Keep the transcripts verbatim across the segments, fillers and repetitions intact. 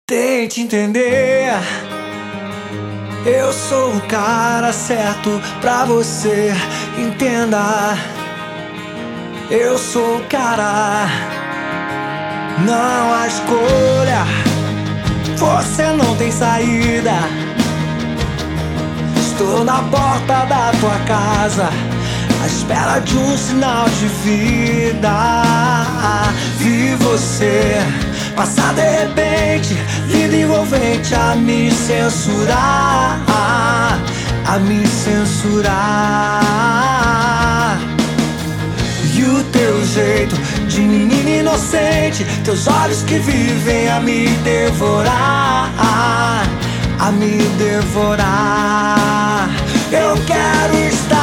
Tente entender, eu sou o cara certo pra você. Entenda, eu sou o cara. Não há escolha, você não tem saída. Estou na porta da tua casa, à espera de um sinal de vida. Vi você passar de repente, vida envolvente, a me censurar, a me censurar. E o teu jeito de menina inocente, teus olhos que vivem a me devorar, a me devorar. Eu quero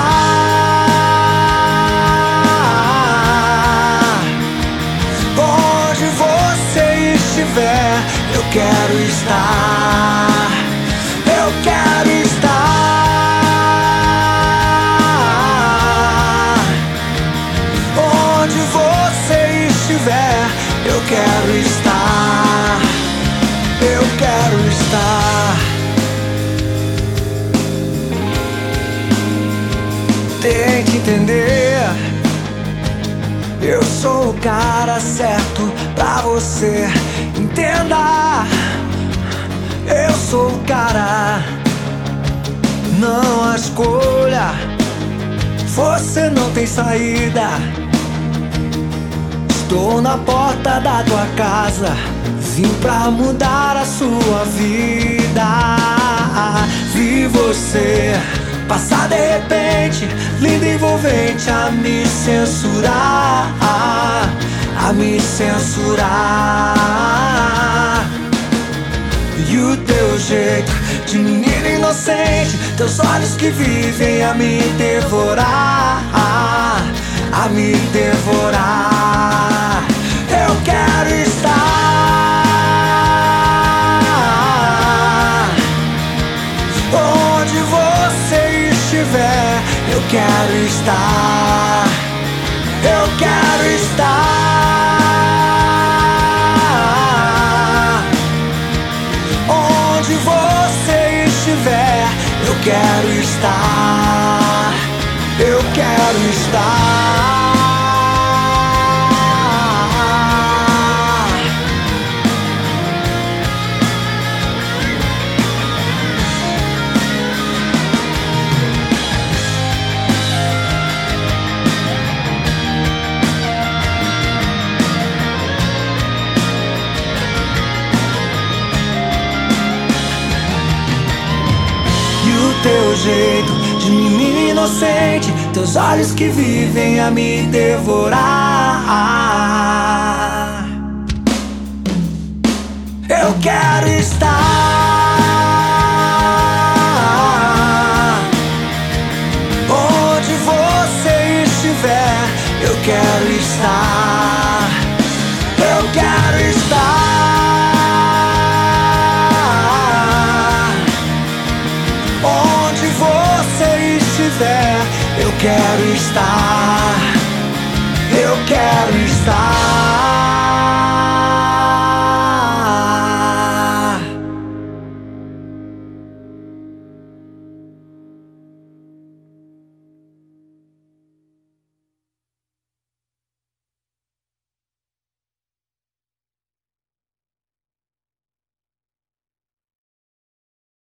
estar onde você estiver. Eu quero estar, eu quero estar onde você estiver. Eu quero estar, eu quero estar. Tente entender, eu sou o cara certo pra você. Entenda, eu sou o cara. Não há escolha, você não tem saída. Estou na porta da tua casa, vim pra mudar a sua vida. Vi você passar de repente, linda envolvente, a me censurar, a me censurar. E o teu jeito de menina inocente, teus olhos que vivem a me devorar, a me devorar. Eu quero estar onde você estiver. Eu quero estar, eu quero estar onde você estiver. Eu quero estar, eu quero estar. Teu jeito de menina inocente, teus olhos que vivem a me devorar. Eu quero estar onde você estiver. Eu quero estar, eu quero estar onde você estiver. Eu quero estar.